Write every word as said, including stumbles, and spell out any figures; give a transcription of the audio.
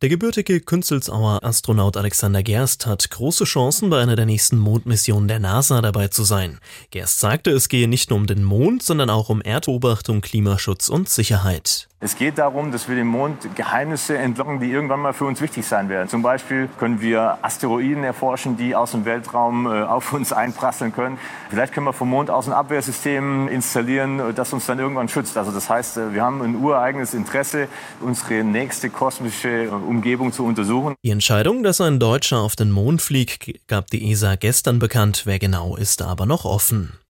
Der gebürtige Künzelsauer Astronaut Alexander Gerst hat große Chancen, bei einer der nächsten Mondmissionen der NASA dabei zu sein. Gerst sagte, es gehe nicht nur um den Mond, sondern auch um Erdbeobachtung, Klimaschutz und Sicherheit. Es geht darum, dass wir dem Mond Geheimnisse entlocken, die irgendwann mal für uns wichtig sein werden. Zum Beispiel können wir Asteroiden erforschen, die aus dem Weltraum äh, auf uns einprasseln können. Vielleicht können wir vom Mond aus ein Abwehrsystem installieren, das uns dann irgendwann schützt. Also das heißt, wir haben ein ureigenes Interesse, unsere nächste kosmische Umgebung zu untersuchen. Die Entscheidung, dass ein Deutscher auf den Mond fliegt, gab die E S A gestern bekannt. Wer genau, ist aber noch offen.